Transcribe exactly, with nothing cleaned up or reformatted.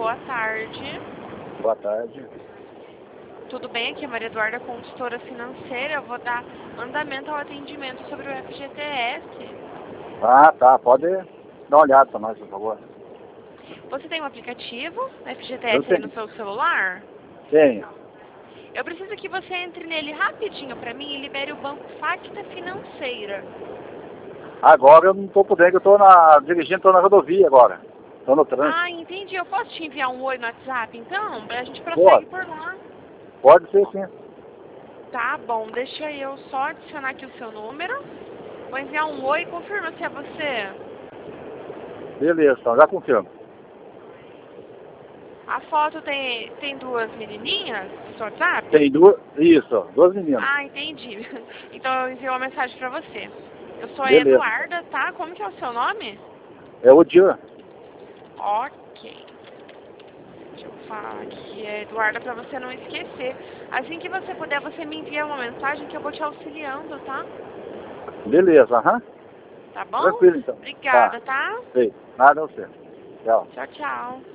boa tarde. Boa tarde. Tudo bem? Aqui é Maria Eduarda, consultora financeira. Eu vou dar andamento ao atendimento sobre o F G T S. Ah, tá. Pode dar uma olhada para nós, por favor. Você tem um aplicativo F G T Eu S aí tenho. no seu celular? Tenho. Eu preciso que você entre nele rapidinho para mim e libere o banco Facta Financeira. Agora eu não estou podendo, eu estou na, dirigindo, estou na rodovia agora. Estou no trânsito. Ah, entendi. Eu posso te enviar um oi no WhatsApp, então? A gente prossegue Pode. por lá. Pode ser sim. Tá bom, deixa eu só adicionar aqui o seu número. Vou enviar um oi, confirma se é você. Beleza, então, já confirmo. A foto tem, tem duas menininhas no seu WhatsApp? Tem duas, isso, duas meninas. Ah, entendi. Então eu enviei uma mensagem pra você. Eu sou a Beleza. Eduarda, tá? Como que é o seu nome? É o dia. Ok. Deixa eu falar aqui, é Eduarda, pra você não esquecer. Assim que você puder, você me envia uma mensagem que eu vou te auxiliando, tá? Beleza, aham. Tá bom? Tranquilo então. Obrigada, tá? Sei. Nada a você. Tchau. Tchau, tchau.